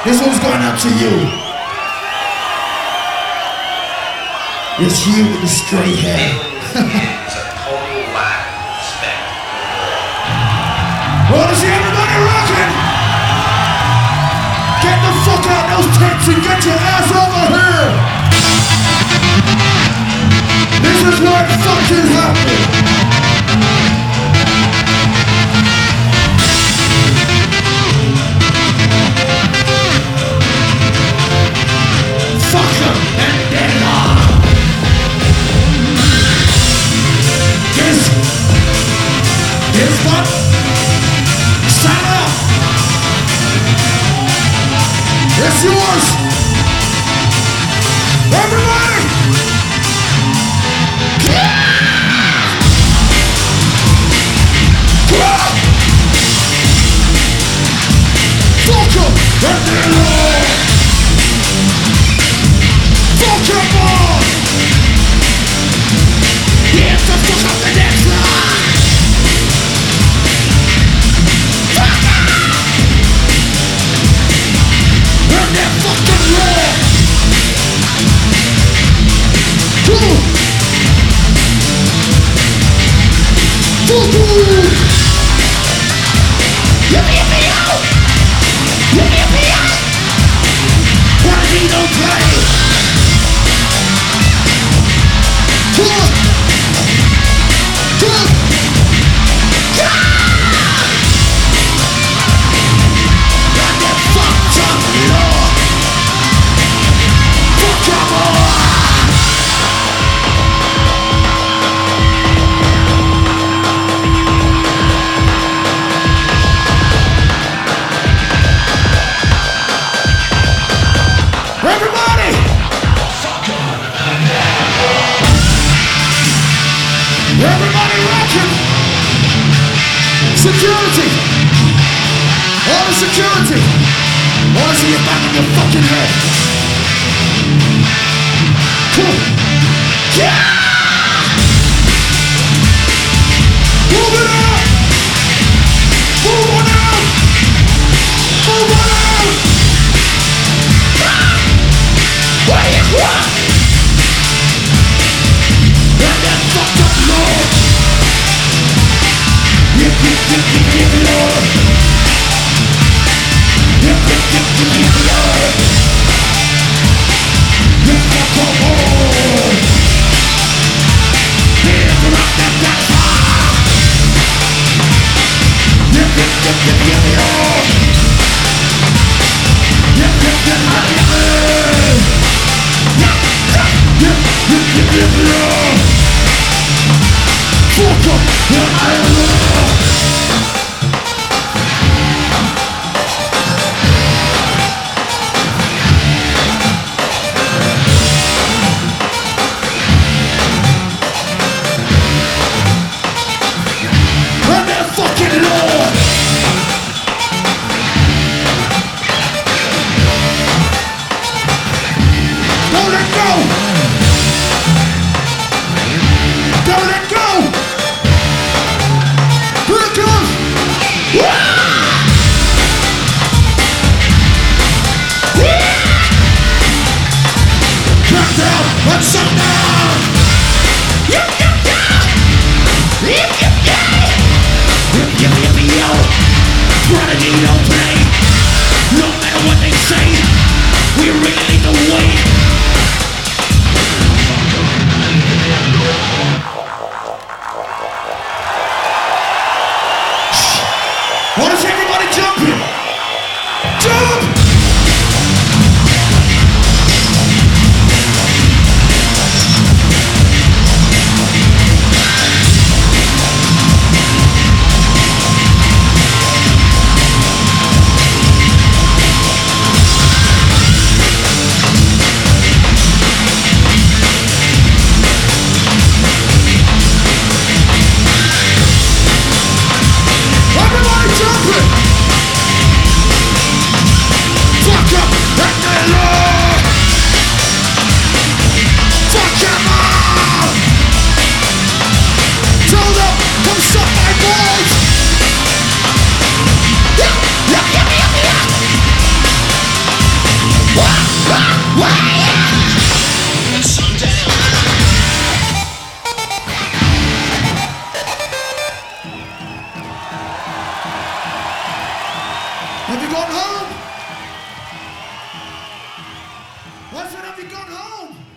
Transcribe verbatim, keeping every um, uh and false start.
This one's going out to you. It's you with the straight hair. It's a total lack of respect. Wanna see everybody rocking? Get the fuck out those tents and get your ass over here. This is what fucking happened. Here's what? Stand up! It's yours! Everybody! Fuck up! And then Lord! Fuck up on! Get the fuck up the next line! Everybody rocking! Security! All the security! Wanna see you back in your fucking head! Cool! Yeah! Move it out! Move on out! Move on out! Where you from? And that fucked up Lord! Yip, yip, yip, yip, yip, Lord! Yip, yip, yip, yip, yip, Lord! Yip, fuck up Lord! Yip, rock that that fire! Yip, yip, yip, yip, yip, Lord! Yip, yip, yip, yip, yip, Lord! Yip, yip, yip, yip, yip, Lord! Fuck up your island! And that fucking Lord! Don't let go! Don't let go! Here it comes! Drop down and shut down! Yip, yip, yip! Yip, yip, yip! Yip, yip, yip, yo! Prodigy don't play! No matter what they say, we really need to wait! What is everybody jumping? Jump! Everybody jumping! Have you gone home? I said, have you gone home?